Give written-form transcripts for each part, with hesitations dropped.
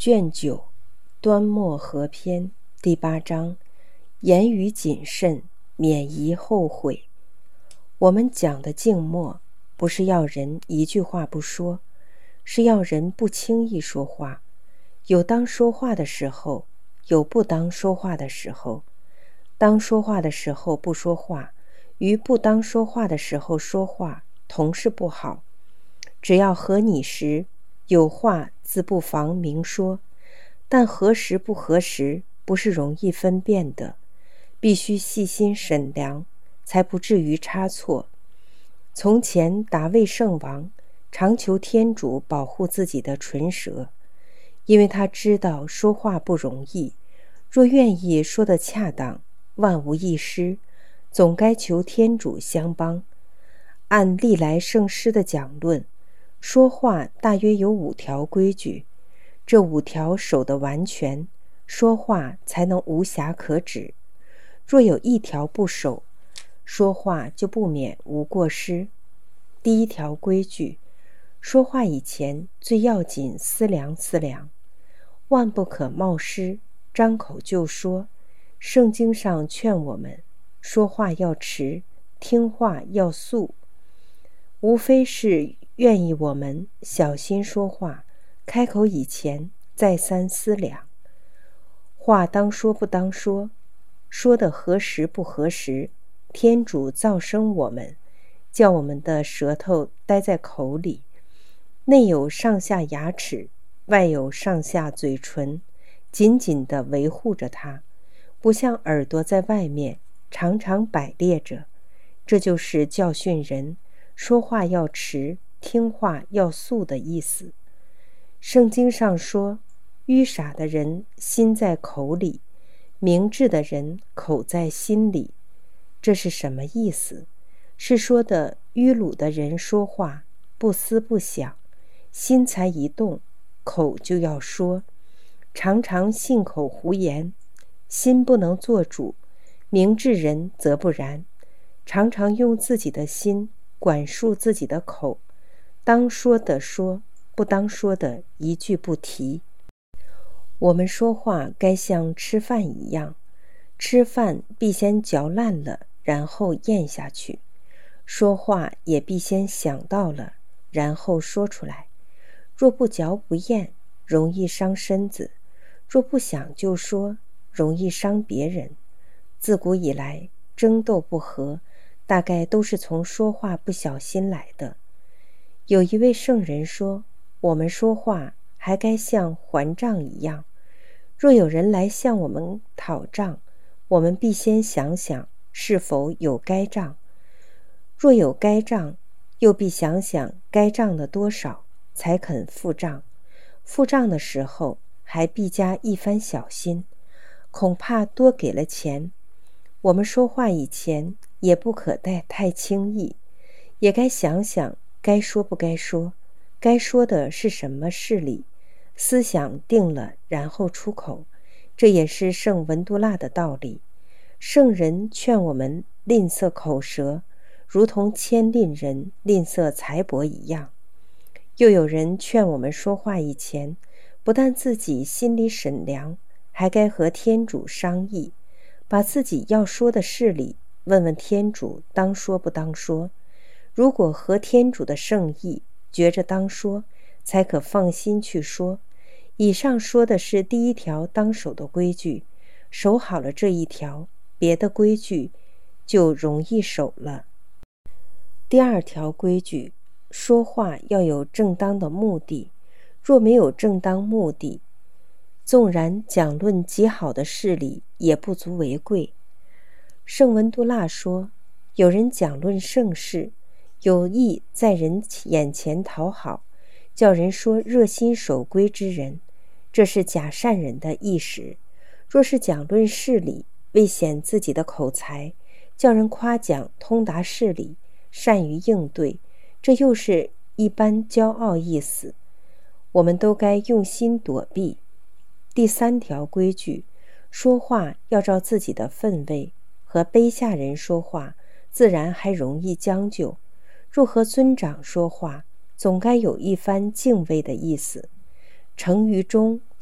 卷9端末合篇第8章，言语谨慎，免疑后悔。我们讲的静默，不是要人一句话不说，是要人不轻易说话。有当说话的时候，有不当说话的时候。当说话的时候不说话，与不当说话的时候说话，同是不好。只要合你时，有话自不妨明说，但合时不合时，不是容易分辨的，必须细心审量，才不至于差错。从前达味圣王常求天主保护自己的唇舌，因为他知道说话不容易，若愿意说得恰当，万无一失，总该求天主相帮。按历来圣师的讲论，说话大约有5条规矩，这5条守得完全，说话才能无瑕可指。若有1条不守，说话就不免无过失。第1条规矩，说话以前最要紧思量思量，万不可冒失，张口就说。圣经上劝我们，说话要迟，听话要速，无非是愿意我们小心说话，开口以前再三思量。话当说不当说，说的合时不合时，天主造生我们，叫我们的舌头待在口里，内有上下牙齿，外有上下嘴唇，紧紧地维护着它，不像耳朵在外面常常摆列着。这就是教训人说话要迟，听话要速的意思。圣经上说，愚傻的人心在口里，明智的人口在心里。这是什么意思？是说的愚鲁的人说话不思不想，心才一动，口就要说，常常信口胡言，心不能做主。明智人则不然，常常用自己的心管束自己的口，当说的说，不当说的一句不提。我们说话该像吃饭一样，吃饭必先嚼烂了，然后咽下去；说话也必先想到了，然后说出来。若不嚼不咽，容易伤身子；若不想就说，容易伤别人。自古以来，争斗不和，大概都是从说话不小心来的。有一位圣人说，我们说话还该像还账一样，若有人来向我们讨账，我们必先想想是否有该账，若有该账，又必想想该账的多少，才肯付账。付账的时候还必加一番小心，恐怕多给了钱。我们说话以前也不可太轻易，也该想想该说不该说，该说的是什么事理，思想定了然后出口。这也是圣文都腊的道理。圣人劝我们吝啬口舌，如同谦吝人吝啬财帛一样。又有人劝我们说话以前，不但自己心里审量，还该和天主商议，把自己要说的事理问问天主当说不当说。如果合天主的圣意，觉着当说，才可放心去说。以上说的是第1条当守的规矩，守好了这1条，别的规矩就容易守了。第2条规矩，说话要有正当的目的，若没有正当目的，纵然讲论极好的事理，也不足为贵。圣文都腊说，有人讲论圣事，有意在人眼前讨好，叫人说热心守规之人，这是假善人的意识。若是讲论事理，为显自己的口才，叫人夸奖通达事理，善于应对，这又是一般骄傲意思。我们都该用心躲避。第3条规矩，说话要照自己的分位，和卑下人说话，自然还容易将就；若和尊长说话，总该有一番敬畏的意思。成于中，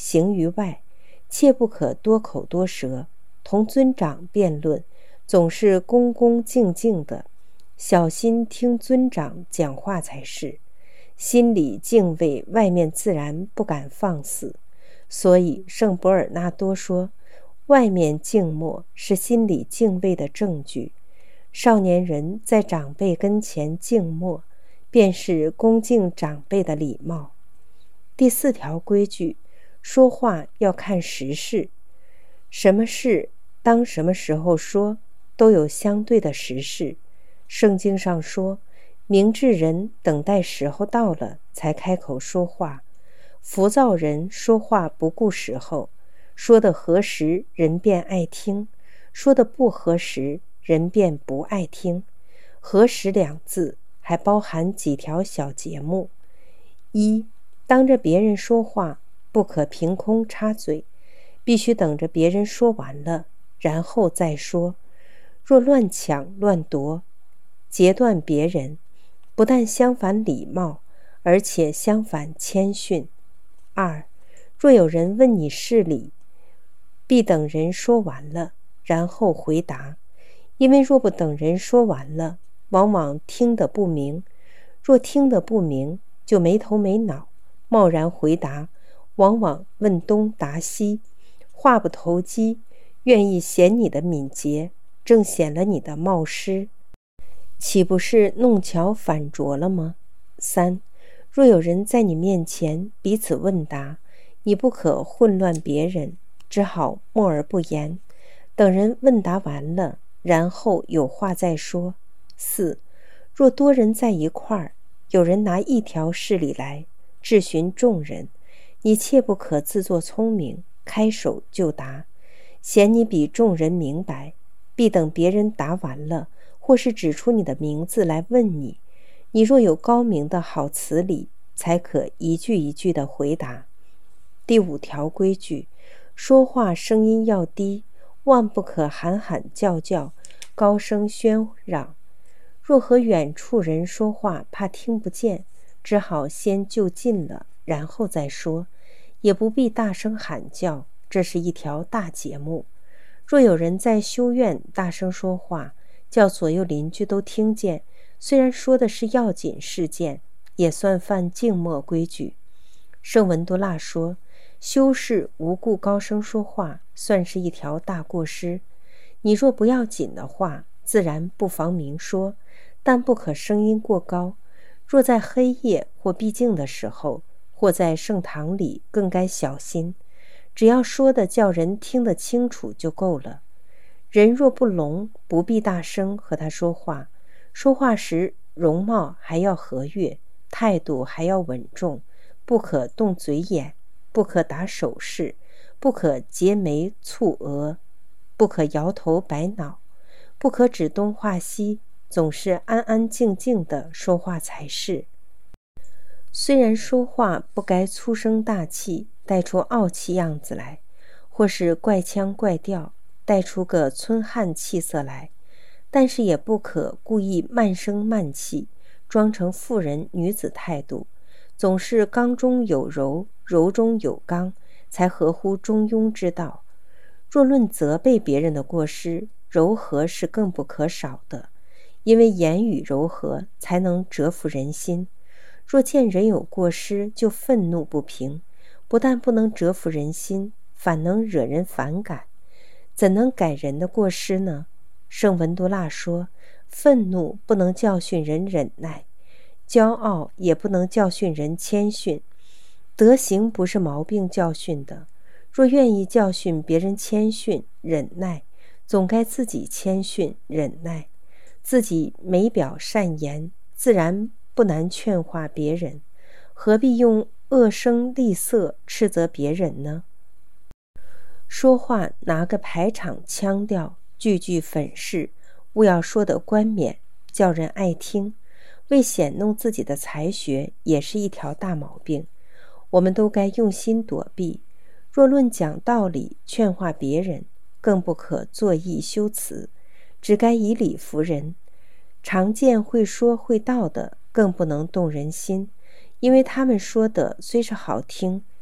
行于外，切不可多口多舌。同尊长辩论，总是恭恭敬敬的，小心听尊长讲话才是。心里敬畏，外面自然不敢放肆。所以圣伯尔纳多说，外面静默是心里敬畏的证据。少年人在长辈跟前静默，便是恭敬长辈的礼貌。第4条规矩，说话要看时事，什么事当什么时候说，都有相对的时事。圣经上说，明智人等待时候到了才开口说话，浮躁人说话不顾时候，说的合时人便爱听，说的不合时人便不爱听。合时2字还包含几条小节目。1，当着别人说话不可凭空插嘴，必须等着别人说完了然后再说。若乱抢乱夺，截断别人，不但相反礼貌，而且相反谦逊。2，若有人问你事理，必等人说完了然后回答，因为若不等人说完了，往往听得不明，若听得不明，就没头没脑，贸然回答，往往问东答西，话不投机，愿意显你的敏捷，正显了你的冒失，岂不是弄巧反拙了吗？3，若有人在你面前彼此问答，你不可混乱别人，只好默而不言，等人问答完了，然后有话再说。4，若多人在一块儿，有人拿一条事理来质询众人，你切不可自作聪明，开手就答，嫌你比众人明白，必等别人答完了，或是指出你的名字来问你，你若有高明的好词理，才可一句一句的回答。第5条规矩，说话声音要低，万不可喊喊叫叫，高声喧嚷。若和远处人说话，怕听不见，只好先就近了，然后再说，也不必大声喊叫，这是一条大节目。若有人在修院大声说话，叫左右邻居都听见，虽然说的是要紧事件，也算犯静默规矩。圣文多腊说，修士无故高声说话，算是一条大过失。你若不要紧的话，自然不妨明说，但不可声音过高。若在黑夜或闭静的时候，或在圣堂里，更该小心。只要说的叫人听得清楚就够了。人若不聋，不必大声和他说话。说话时容貌还要和悦，态度还要稳重，不可动嘴眼，不可打手势，不可结眉蹙额，不可摇头摆脑，不可指东画西，总是安安静静地说话才是。虽然说话不该粗声大气，带出傲气样子来，或是怪腔怪调，带出个村汉气色来，但是也不可故意慢声慢气，装成妇人女子态度，总是刚中有柔，柔中有刚，才合乎中庸之道。若论责备别人的过失，柔和是更不可少的，因为言语柔和才能折服人心。若见人有过失就愤怒不平，不但不能折服人心，反能惹人反感，怎能改人的过失呢？圣文多腊说，愤怒不能教训人忍耐，骄傲也不能教训人谦逊。德行不是毛病教训的，若愿意教训别人谦逊忍耐，总该自己谦逊忍耐，自己没表善言，自然不难劝化别人，何必用恶声厉色斥责别人呢？说话拿个排场腔调，句句粉饰，务要说得冠冕，叫人爱听，为显弄自己的才学，也是一条大毛病。我们都该用心躲避。若论讲道理劝化别人，更不可作意修辞，只该以理服人。常见会说会道的，更不能动人心，因为他们说的虽是好听，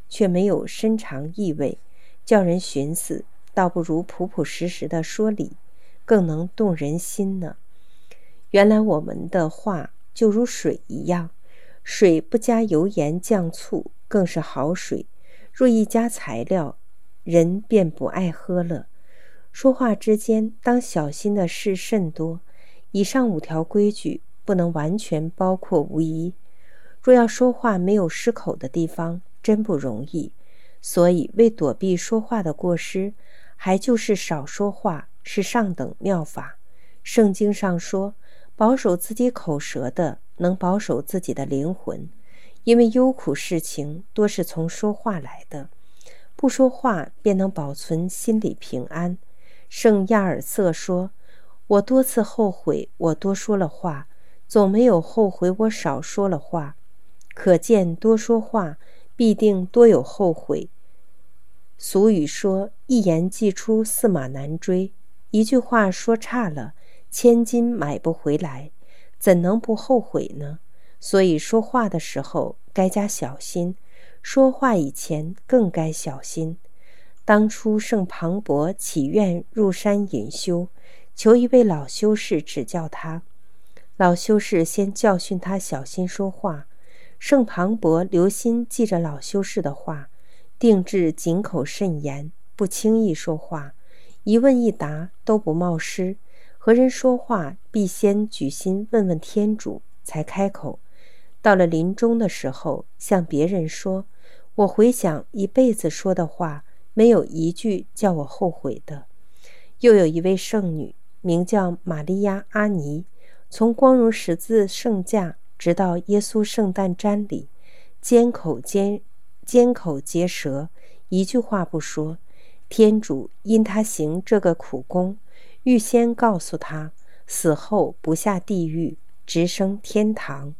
却没有深长意味，叫人寻思，倒不如朴朴实实的说理，更能动人心呢。原来我们的话就如水一样，水不加油盐酱醋更是好水，若一加材料，人便不爱喝了。说话之间当小心的事甚多，以上5条规矩不能完全包括无疑。若要说话没有失口的地方，真不容易。所以为躲避说话的过失，还就是少说话是上等妙法。圣经上说，保守自己口舌的，能保守自己的灵魂，因为忧苦事情多是从说话来的。不说话便能保存心里平安。圣亚尔瑟说，我多次后悔我多说了话，总没有后悔我少说了话。可见多说话必定多有后悔。俗语说，一言既出，驷马难追。一句话说差了，千金买不回来，怎能不后悔呢？所以说话的时候该加小心，说话以前更该小心。当初圣庞博祈愿入山隐修，求一位老修士指教他。老修士先教训他小心说话，圣庞博留心记着老修士的话，定制谨口慎言，不轻易说话，一问一答都不冒失。和人说话必先举心问问天主，才开口。到了临终的时候，向别人说，我回想一辈子说的话，没有一句叫我后悔的。又有一位圣女，名叫玛利亚·阿尼，从光荣十字圣架直到耶稣圣诞瞻礼，缄口结舌，一句话不说。天主因他行这个苦功，预先告诉他，死后不下地狱，直升天堂。